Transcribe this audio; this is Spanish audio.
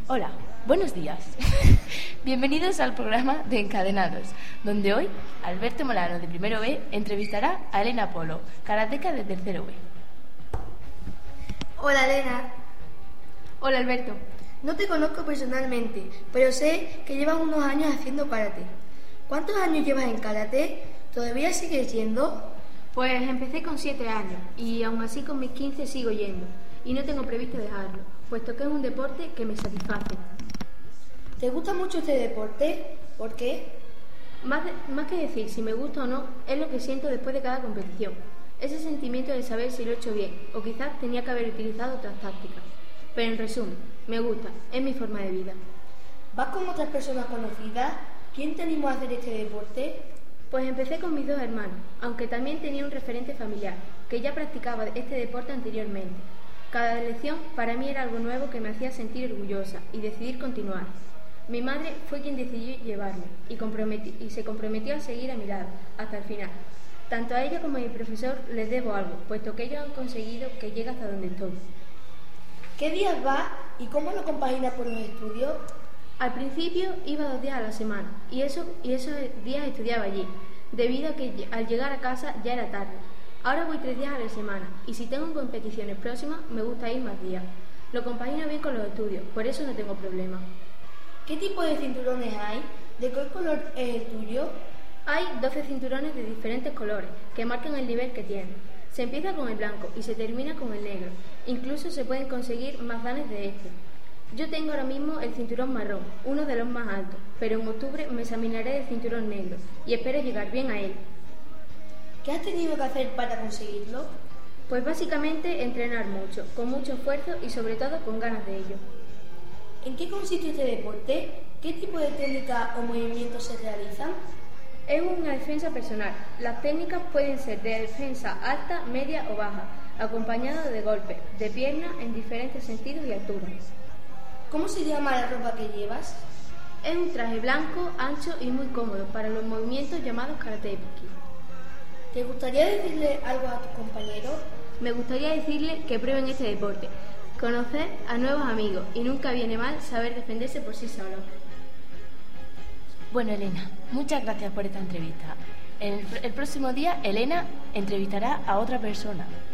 Hola, buenos días. Bienvenidos al programa de Encadenados, donde hoy Alberto Molano de Primero B entrevistará a Elena Polo, karateca de Tercero B. Hola Elena. Hola Alberto. No te conozco personalmente, pero sé que llevas unos años haciendo karate. ¿Cuántos años llevas en karate? ¿Todavía sigues yendo? Pues empecé con 7 años y aún así con mis 15 sigo yendo y no tengo previsto dejarlo, puesto que es un deporte que me satisface. ¿Te gusta mucho este deporte? ¿Por qué? Más que decir si me gusta o no, es lo que siento después de cada competición. Ese sentimiento de saber si lo he hecho bien o quizás tenía que haber utilizado otras tácticas. Pero en resumen, me gusta, es mi forma de vida. ¿Vas con otras personas conocidas? ¿Quién te animó a hacer este deporte? Pues empecé con mis 2 hermanos, aunque también tenía un referente familiar, que ya practicaba este deporte anteriormente. Cada lección para mí era algo nuevo que me hacía sentir orgullosa y decidir continuar. Mi madre fue quien decidió llevarme y se comprometió a seguir a mi lado hasta el final. Tanto a ella como a mi profesor les debo algo, puesto que ellos han conseguido que llegue hasta donde estoy. ¿Qué días vas y cómo lo compaginas con los estudios? Al principio iba 2 días a la semana y esos días estudiaba allí, debido a que al llegar a casa ya era tarde. Ahora voy 3 días a la semana y si tengo competiciones próximas me gusta ir más días. Lo compagino bien con los estudios, por eso no tengo problema. ¿Qué tipo de cinturones hay? ¿De qué color es el tuyo? Hay 12 cinturones de diferentes colores que marcan el nivel que tienen. Se empieza con el blanco y se termina con el negro. Incluso se pueden conseguir más danes de este. Yo tengo ahora mismo el cinturón marrón, uno de los más altos, pero en octubre me examinaré del cinturón negro y espero llegar bien a él. ¿Qué has tenido que hacer para conseguirlo? Pues básicamente entrenar mucho, con mucho esfuerzo y sobre todo con ganas de ello. ¿En qué consiste este deporte? ¿Qué tipo de técnicas o movimientos se realizan? Es una defensa personal. Las técnicas pueden ser de defensa alta, media o baja, acompañado de golpes, de pierna en diferentes sentidos y alturas. ¿Cómo se llama la ropa que llevas? Es un traje blanco, ancho y muy cómodo para los movimientos llamados karateki. ¿Te gustaría decirle algo a tus compañeros? Me gustaría decirle que prueben este deporte, conocer a nuevos amigos y nunca viene mal saber defenderse por sí solo. Bueno, Elena, muchas gracias por esta entrevista. El próximo día, Elena entrevistará a otra persona.